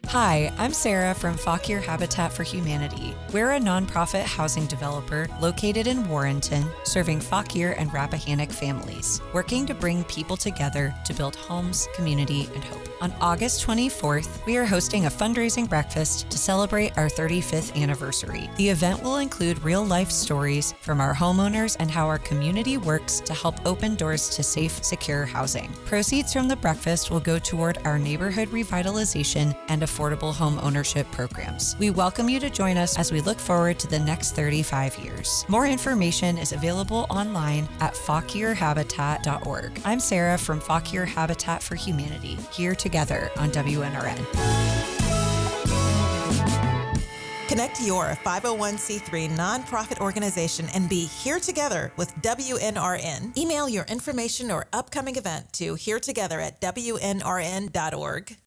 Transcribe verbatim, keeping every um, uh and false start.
Hi, I'm Sarah from Fauquier Habitat for Humanity. We're a nonprofit housing developer located in Warrenton, serving Fauquier and Rappahannock families, working to bring people together to build homes, community, and hope. On August twenty-fourth, we are hosting a fundraising breakfast to celebrate our thirty-fifth anniversary. The event will include real-life stories from our homeowners and how our community works to help open doors to safe, secure housing. Proceeds from the breakfast will go toward our neighborhood revitalization and affordable home ownership programs. We welcome you to join us as we look forward to the next thirty-five years. More information is available online at fauquier habitat dot org. I'm Sarah from Fauquier Habitat for Humanity, here together on W N R N. Connect your five oh one c three nonprofit organization and be here together with W N R N. Email your information or upcoming event to here together at W N R N dot org.